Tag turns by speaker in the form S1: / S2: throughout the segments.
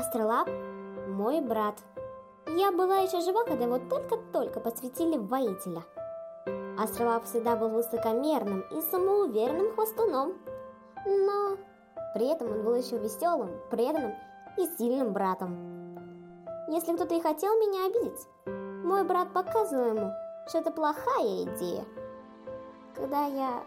S1: Астролаб – мой брат. Я была еще жива, когда его только-только посвятили в воителя. Астролаб всегда был высокомерным и самоуверенным хвостуном, но при этом он был еще веселым, преданным и сильным братом. Если кто-то и хотел меня обидеть, мой брат показывал ему, что это плохая идея. Когда я,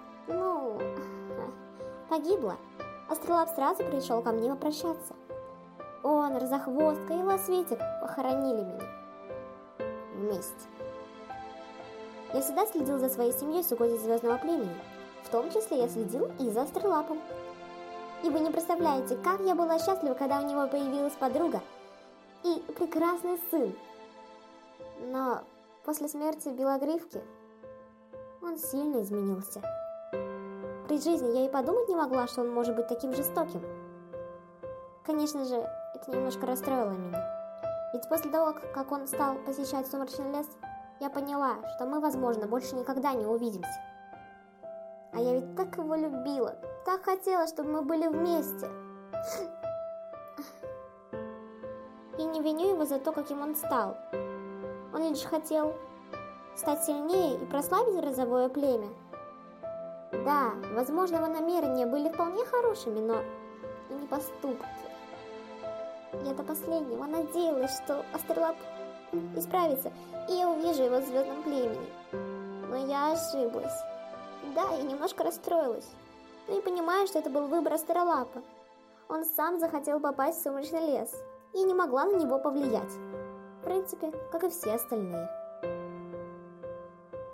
S1: погибла, Астролаб сразу пришел ко мне попрощаться. Он, Розохвостка и Лосветик похоронили меня вместе. Я всегда следил за своей семьей с угодья звездного племени. В том числе я следил и за Астролабом. И вы не представляете, как я была счастлива, когда у него появилась подруга и прекрасный сын. Но после смерти Белогривки он сильно изменился. При жизни я и подумать не могла, что он может быть таким жестоким. Конечно же, это немножко расстроило меня. Ведь после того, как он стал посещать Сумрачный лес, я поняла, что мы, возможно, больше никогда не увидимся. А я ведь так его любила, так хотела, чтобы мы были вместе. И не виню его за то, каким он стал. Он лишь хотел стать сильнее и прославить розовое племя. Да, возможно, его намерения были вполне хорошими, но не поступки. Я до последнего надеялась, что Астролаб исправится, и я увижу его в звездном племени. Но я ошиблась. Да, я немножко расстроилась. Но и понимаю, что это был выбор Астролаба. Он сам захотел попасть в Сумрачный лес, и не могла на него повлиять. В принципе, как и все остальные.